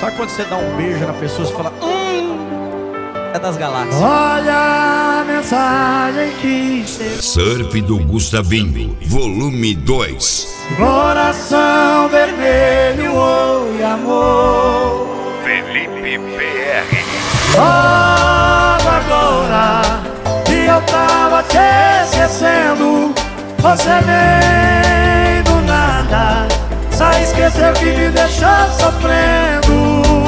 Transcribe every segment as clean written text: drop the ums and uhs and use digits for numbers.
Sabe quando você dá um beijo na pessoa e fala, é das galáxias. Olha a mensagem que chegou. Surf do Gustavinho, volume 2. Coração vermelho, oi amor. Felipe PR. Logo agora que eu tava te esquecendo, você vem do nada, só esqueceu que me deixou sofrendo.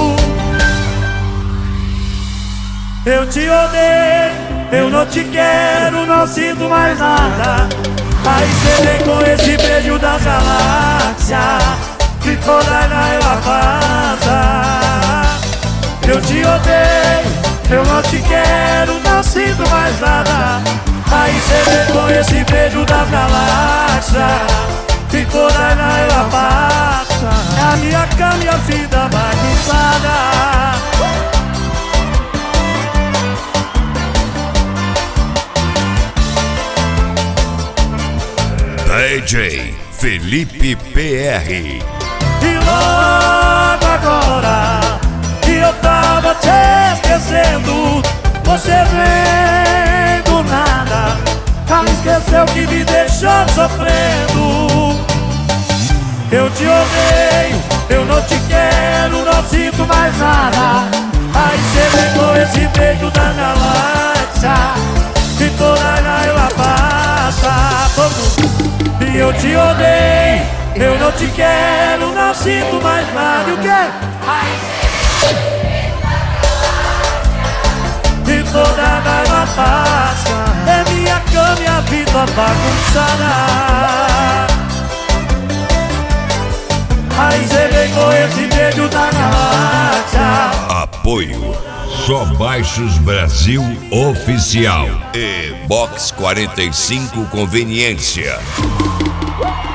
Eu te odeio, eu não te quero, não sinto mais nada. Aí cê vem com esse beijo das galáxias, que toda ela passa. Eu te odeio, eu não te quero, não sinto mais nada. Aí cê vem com esse beijo das galáxias, que toda ela passa. É a minha cama e a vida bagunçada. DJ Felipe PR. E logo agora que eu tava te esquecendo, você vem do nada, já me esqueceu que me deixou sofrendo. Eu te odeio, eu não te quero, não sinto mais nada. Aí cê vem com esse beijo da galáxia, que toda ela passa. E eu te odeio, eu não te quero, não sinto mais nada. E o quê? E toda a raiva passa, é minha cama e a vida bagunçada. Aí cê vem com esse beijo da galáxia. Apoio Só Baixos Brasil Oficial e Box 45 Conveniência.